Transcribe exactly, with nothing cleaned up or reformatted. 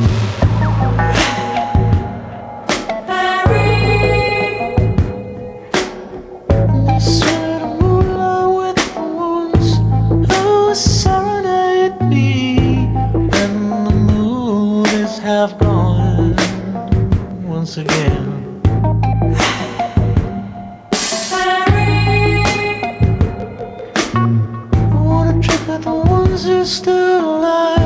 Have gone once again. I wanna trip with the ones who still alive.